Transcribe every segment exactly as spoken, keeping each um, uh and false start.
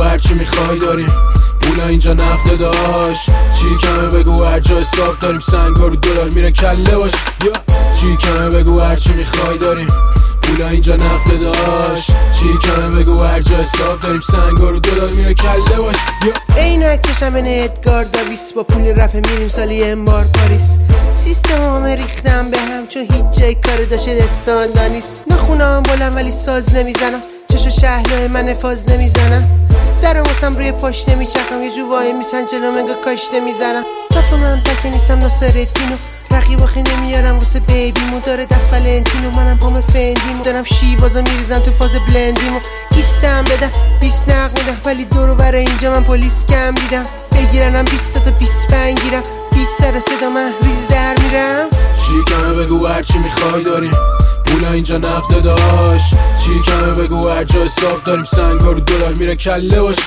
هرچی میخوای داریم، پولا اینجا نقده داشت. چی کمه بگو هر جا حساب داریم، سنگا رو دلار میره کله باش. چی کمه بگو هرچی میخوای داریم، پولا اینجا نقده داشت. چی کمه بگو هر جا حساب داریم، سنگا رو دلار میره کله باش. عینک چشم ادگار داویس، با پول رپ میریم سالی انبار پاریس. سیستم همه ریختم به هم چون هیچ جای کار داشته دستان نیست. نخونم بلند ولی ساز نمیزنم، چشو شهلای من فاز نمیزنم. درم واسم روی پاش نمیچرخم، یه جو وای میسن جلو منگا کاش نمیزنم. دفعه من تک نیستم ناصرالدینو، رقیب آخه نمیارم واسه بیبیمو. داره دست فلنتینو منم پام فندیمو، دارم شیوازا میریزم تو فاز بلندیمو. گیستم بدم بیست نق میدم ولی دورو برای اینجا من پلیس کم دیدم. بگیرنم بیست تا بیست پنج گیرم، بیست سر صدا من ریز در میرم. چی کمه بگو هرچی میخوای داریم، پولا اینجا نقده داشت. چی کمه بگو هر جا حساب داریم، سنگا رو دلار میره کله باش.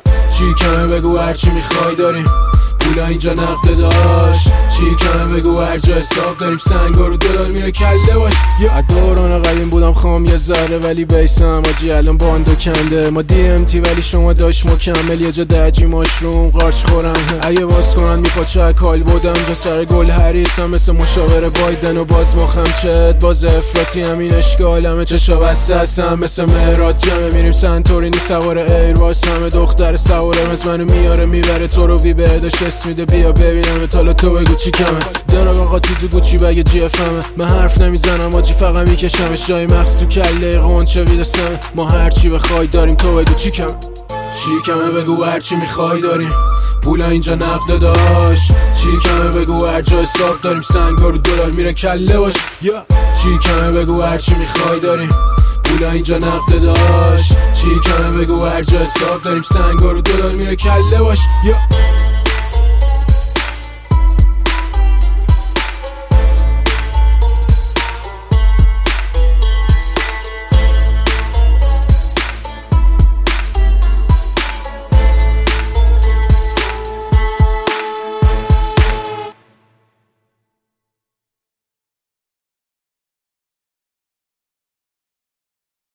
چی کمه بگو هرچی میخوای داریم، پولا اینجا نقده داشت. چی کمه بگو هر جا حساب داریم، سنگا رو دلار میره کله باش. از دوران قدیم بودم خام یه ذره ولی بیسم آجی الان باندو کنده. ما دی ام تی ولی شما داشت مکمل، یه جا دجی ماشروم قارچ خورم. اگه باز کنن میپاچه کال بودم جا سر گل حریسم، مثل مشاور بایدن و باز مخم چت باز افراطی همین اشکالمه. چشا بسته هستم مثل مهراد جمعه، میریم سنتورینی سوار ایر باز. همه دختر سواره از منو میاره میبره تو رو وی بهداش اسم میده بیا ببینم تالا تو بگو چی کمه. دارم آقا تو تو گوچی بگه جی اف همه، من حرف نمیزنم آجی فقط میکشم شای مخصو کله قنچه ویدسم. ما هرچی بخوای داریم تو بگو چی کمه. چی کمه بگو هرچی میخوای داریم، پولا اینجا نقده داشت. چی کمه بگو هر جا حساب داریم، سنگا رو دلار میره کله باش. چی کمه بگو هرچی میخوای داریم، پولا اینجا نقده داشت. چی کمه بگو هر جا حساب داریم، سنگا رو دلار میره کله باش.